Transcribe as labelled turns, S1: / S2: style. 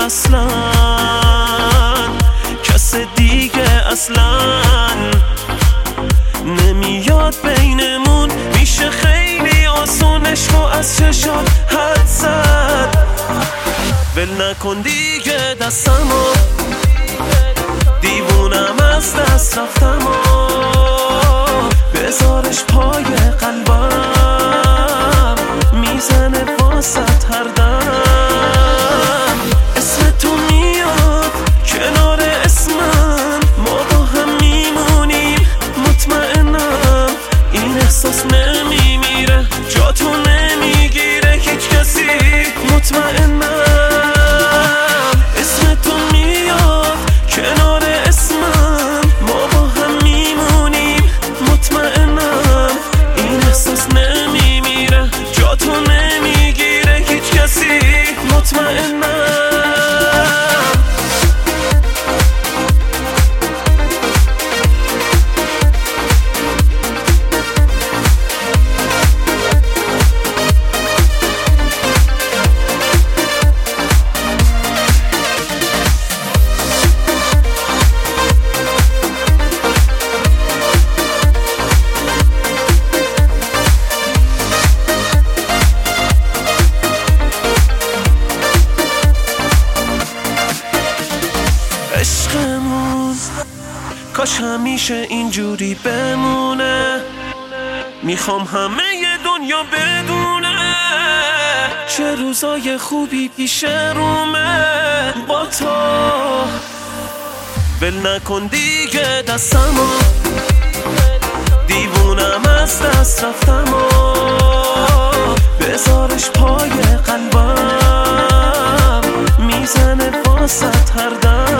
S1: اصلا کس دیگه اصلا نمیاد بینمون. میشه خیلی آسونش رو از چشات حد زد. ول نکن دیگه دستمو، دیوونم از دست رفتم و بذارش پای قلبم، میزنه واسط هر دم. اسم تو میاد کنار اسمم، ما با هم میمونیم مطمئنم. این احساس نمیمیره، جا تو نمیگیره هیچ کسی مطمئنم. اسم تو میاد کنار اسمم، ما با هم میمونیم مطمئنم. این احساس نمیمیره، جا تو نمیگیره هیچ کسی مطمئنم. عشقمون کاش همیشه اینجوری بمونه، میخوام همه دنیا بدونه چه روزای خوبی پیش رومه با تو. ول نکن دیگه دستمو، دیوونم از دست رفتم و بذارش پای قلبم، میزنه واسط هر دم.